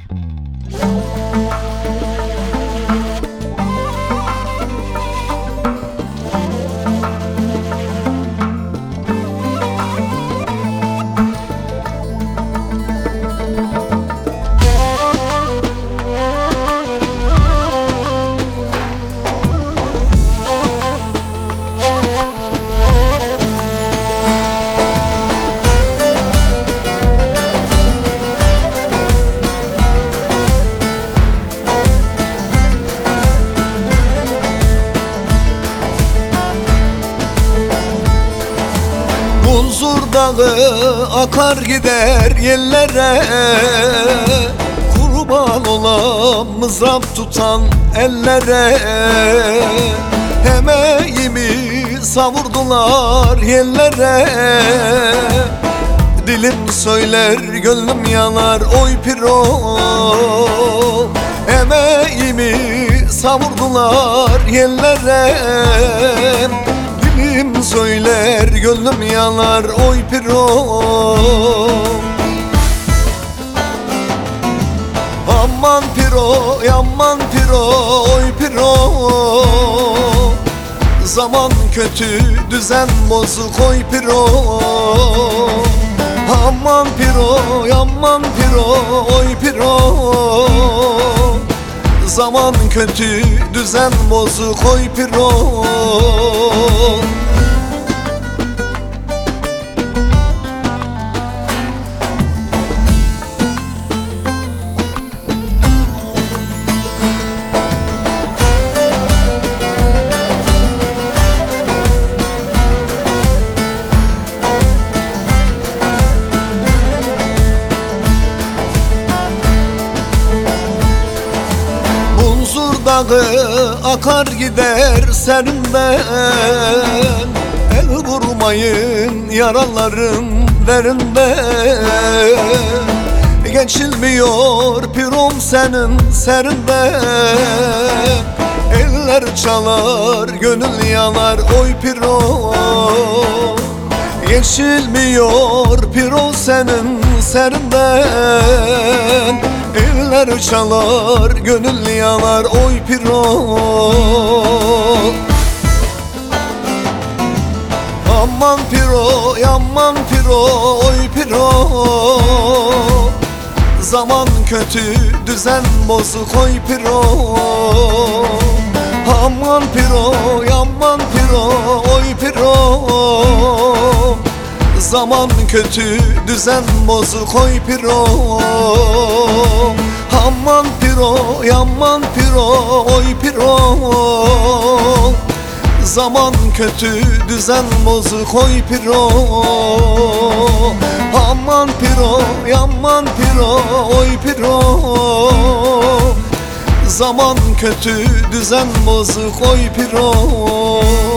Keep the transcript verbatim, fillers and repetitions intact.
Munzur dağı akar gider yerlere, kurban olan mızrap tutan ellere. Emeğimi savurdular yerlere, dilim söyler gönlüm yanar oy piro. Emeğimi savurdular yerlere, dilim söyler gönlüm yanar oy piro. Aman piro, aman piro, oy piro. Zaman kötü, düzen bozuk oy piro. Aman piro, aman piro, oy piro. Zaman kötü, düzen bozuk oy piro. Dağı akar gider serinden, el vurmayın yaralarım derinden. Geçilmiyor pirom senin serinden, eller çalar gönül yanar oy piro. Geçilmiyor piro senin serinden, eller çalar gönül yanar oy piro. Aman piro, aman piro, oy piro. Zaman kötü, düzen bozuk oy piro. Aman piro, aman piro, oy piro. Zaman kötü, düzen bozuk oy piro. Aman piro, aman piro, oy piro. Zaman kötü, düzen bozuk oy piro. Aman piro, aman piro, oy piro. Zaman kötü, düzen bozuk oy piro.